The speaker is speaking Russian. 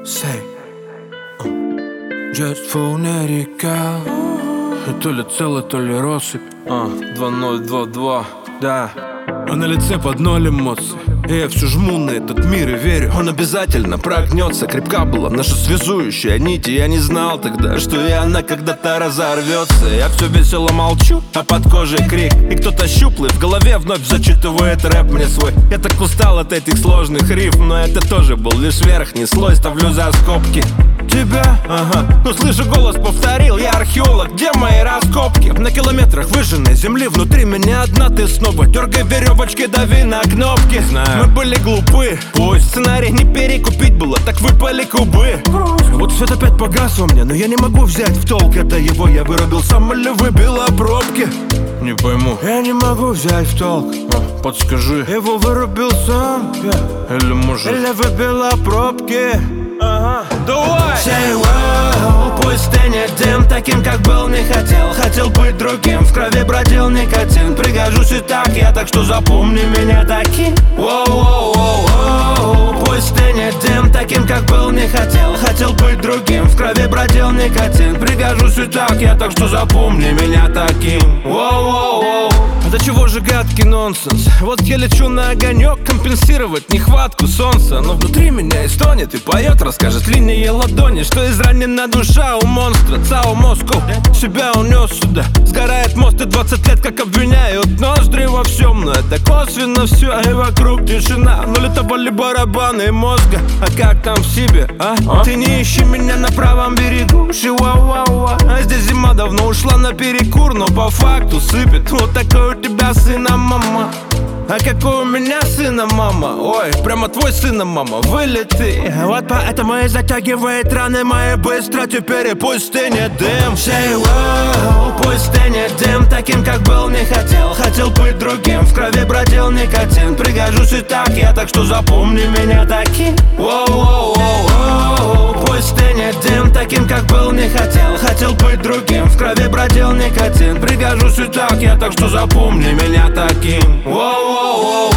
Say, just for река. То ли целый, то ли россыпь. 2022, да. А на лице под ноль эмоций. И я все жму на этот мир и верю, он обязательно прогнется. Крепка была наша связующая нить, и я не знал тогда, что и она когда-то разорвется. Я все весело молчу, а под кожей крик. И кто-то щуплый в голове вновь зачитывает рэп мне свой. Я так устал от этих сложных рифм, но это тоже был лишь верхний слой. Ставлю за скобки тебя, но слышу голос, повторил: я археолог, где мои раскопки? На километрах выжженной земли внутри меня одна ты снова. Дергай веревочки, дави на кнопки. Мы были глупы, пусть сценарий не перекупить было, так выпали кубы. Вот свет опять погас у меня, но я не могу взять в толк. Это его я вырубил сам или выбила пробки? Не пойму. Я не могу взять в толк. Подскажи. Его вырубил сам или может? Или выбила пробки? Давай! Say wow, пусть стынет дым, таким как был не хотел. Хотел быть другим, в крови бродил никотин. Пригожусь и так я, так что запомни меня таким. Воу-воу-воу-воу, пусть стынет дым, таким как был не хотел. Хотел быть другим, в крови бродил никотин. Пригожусь и так я, так что запомни меня таким. Воу-воу-воу. Да чего же гадкий нонсенс? Вот я лечу на огонек, компенсировать нехватку солнца. Но внутри меня истонет и поет, расскажет линии ладони, что изранена душа у монстра. Цао Москву, себя унес сюда. Сгорает мост и 20 лет как обвиняют ноздри во всем. Но это косвенно все, и вокруг тишина. Но летовали барабаны мозга. А как там в себе, а? Ты не ищи меня на правом берегу, шиуа-уа-уа. А здесь зима давно ушла на перекур, но по факту сыпет. Вот такой у тебя сына, мама. А какой у меня сына, мама? Ой, прямо твой сына, мама, вылеты. Вот поэтому и затягивает раны мои быстро. Теперь и пусть стынет дым. Say wow, пусть стынет дым, таким как был не хотел. Хотел быть другим, в крови бродил никотин. Пригожусь и так я, так что запомни меня таким. Воу-воу-воу-воу, пусть стынет дым, таким как был не хотел. Хотел быть другим, в крови бродил никотин. Пригожусь и так я, так что запомни меня таким. Воу-воу-воу.